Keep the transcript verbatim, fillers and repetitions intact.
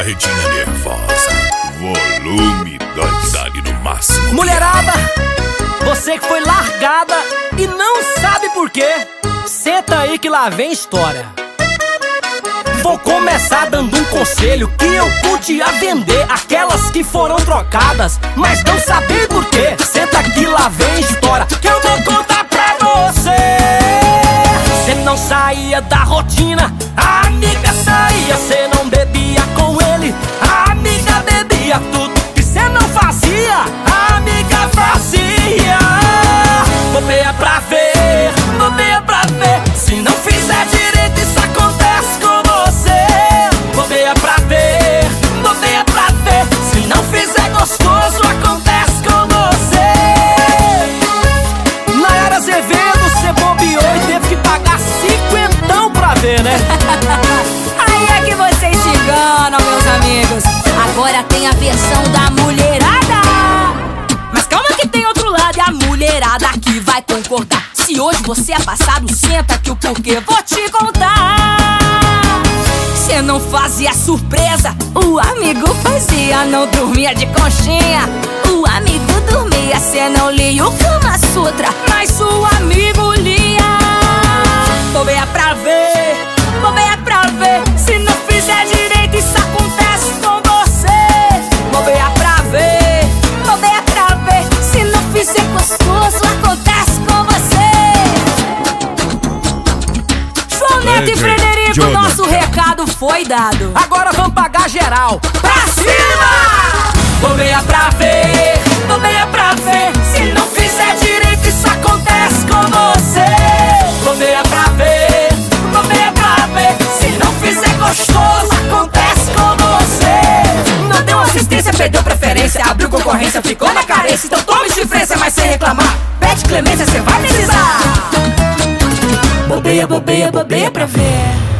carretinha nervosa. Volume da idade no máximo. Mulherada, você que foi largada e não sabe por quê, senta aí que lá vem história. Vou começar dando um conselho que eu pude a vender aquelas que foram trocadas, mas não sabem por quê. Senta que lá vem história que eu vou contar pra você. Você não saía da rotina, a amiga saía, você não bebia com ele, a amiga bebia tudo que você não fazia, a amiga fazia. Bobeia pra ver, bobeia pra ver, se não fizer direito isso acontece com você. Bobeia pra ver, bobeia pra ver, se não fizer gostoso acontece com você. Nayara Azevedo, cê bobeou e teve que pagar cinquentão pra ver, né? Aí é que vocês se enganam, meus amigos. Agora tem a versão da mulherada, mas calma que tem outro lado, e a mulherada aqui vai concordar. Se hoje você é passado, senta que o porquê vou te contar. Cê não fazia surpresa, o amigo fazia. Não dormia de conchinha, o amigo dormia. Cê não lia o Kama Sutra, mas o amigo lia. Bobeia pra ver, bobeia pra ver, se não fizer direito isso acontece com você. Bobeia pra ver, bobeia pra ver, se não fizer gostoso acontece com você. João Neto e Frederico, Jonathan. nosso recado foi dado. Agora vamos pagar geral, pra cima! Bobeia pra ver, bobeia pra ver, se não fizer direito isso acontece com você. Bobeia pra ver, bobeia pra ver, se não fizer gostoso acontece com você. Não deu assistência, perdeu preferência, abriu concorrência, ficou na carência. Então tome diferença, mas sem reclamar, pede clemência, cê vai precisar. Bobeia, bobeia, bobeia pra ver.